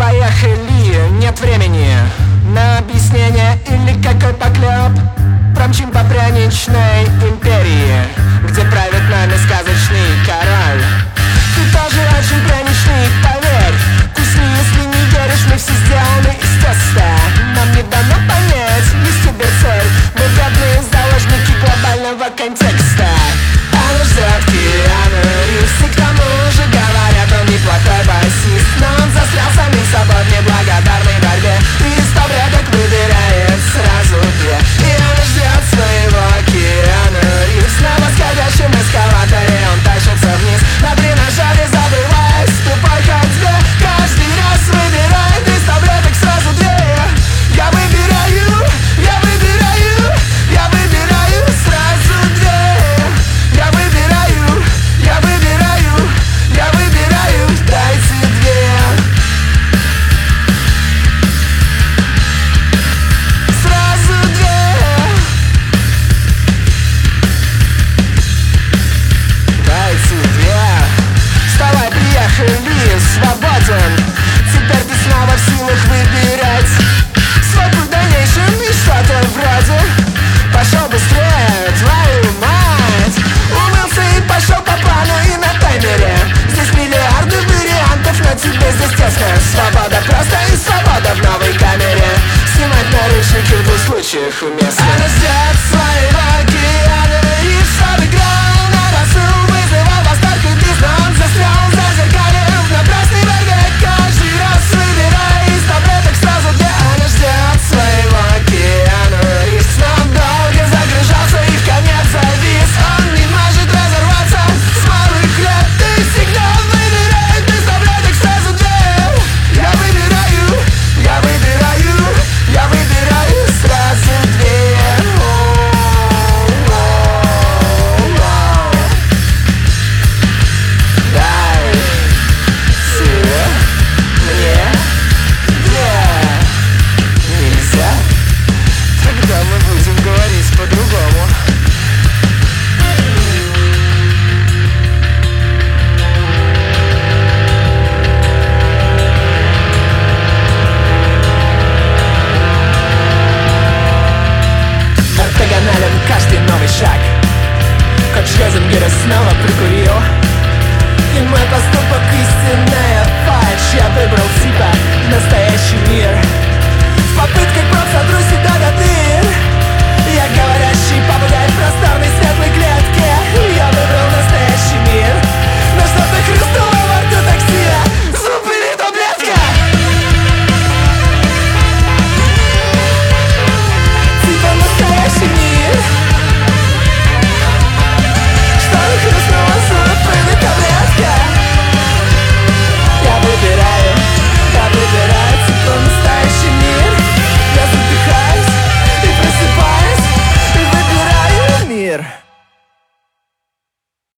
Поехали, нет времени на объяснение или какой поклеп. Промчим по пряничной империи, где правит нами сказочный король. Ты тоже очень пряничный, поверь. Кусни, если не веришь, мы все сделаны из теста. Нам не дано понять, есть берцель. Мы бедные заложники глобального контекста. А нас ждет Киану Ривз, и к тому же говорят, он неплохой басист, но он застрял самим собой в неблагодарной борьбе. И из таблеток выбирает сразу две. И она ждет своего Киану Ривз на восходящем эскалаторе. Он тащится вниз на тренажере, забываясь в тупой ходьбе. Каждый раз выбирает из таблеток сразу две. Я выбираю, я выбираю, я выбираю сразу две. Я выбираю, я выбираю, я выбираю, дайте две. Сразу две. Дайте две. Вставай, приехали, свободен. Теперь ты снова в силах выбирать свой путь в дальнейшем и что-то вроде пошел быстрее, твою мать. Умылся и пошел по плану и на таймере. Здесь миллиарды вариантов, но тебе здесь тесно. Свобода просто и свобода в новой камере. Снимать наручники в двух случаях уместно. Она ждет своего Киану Ривз, чтобы играл на басу, вызывал восторг и бис, но он застрял за зеркалем в напрасной борьбе. Каждый раз выбирая из таблеток сразу две. Она ждет своего Киану Ривз, но он долго загружался и в конец завис. Он не может разорваться с малых лет и всегда выбирает из таблеток сразу две. Я выбираю, я выбираю, я выбираю сразу две. Дайте мне две. Нельзя? Тогда мы будем говорить по-другому. Ортогонален каждый новый шаг. Кот Шрёдингера снова прикурил.